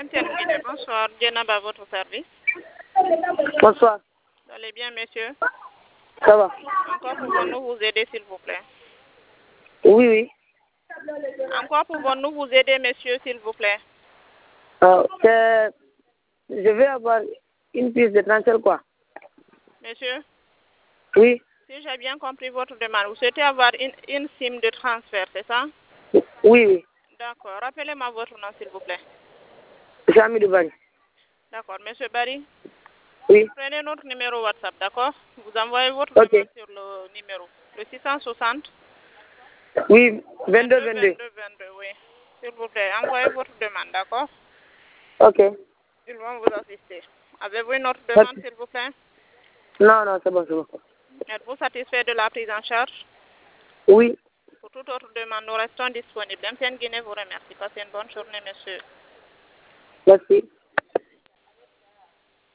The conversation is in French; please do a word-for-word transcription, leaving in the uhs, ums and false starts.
Antenne Guinée, bonsoir. Djenab à votre service. Bonsoir. Vous allez bien, monsieur? Ça va. Encore pouvons-nous vous aider, s'il vous plaît? Oui, oui. Encore pouvons-nous vous aider, monsieur, s'il vous plaît? Euh, c'est- je vais avoir une pièce de transfert, quoi. Monsieur, Oui, si j'ai bien compris votre demande, vous souhaitez avoir une, une SIM de transfert, c'est ça? oui, oui. D'accord. Rappelez-moi votre nom, s'il vous plaît. C'est Amidou Bari. D'accord. Monsieur Barry, Oui, prenez notre numéro WhatsApp, d'accord? Vous envoyez votre ok. demande sur le numéro, le six cent soixante, Oui, vingt-deux, vingt-deux, vingt-deux. vingt-deux, vingt-deux, oui. S'il vous plaît, envoyez votre demande, d'accord? Ok. Ils vont vous assister. Avez-vous une autre Ok. demande, s'il vous plaît? Non, non, c'est bon, c'est bon. Êtes-vous satisfait de la prise en charge? Oui, Pour toute autre demande, nous restons disponibles. M T N Guinée vous remercie. Passez une bonne journée, monsieur. merci.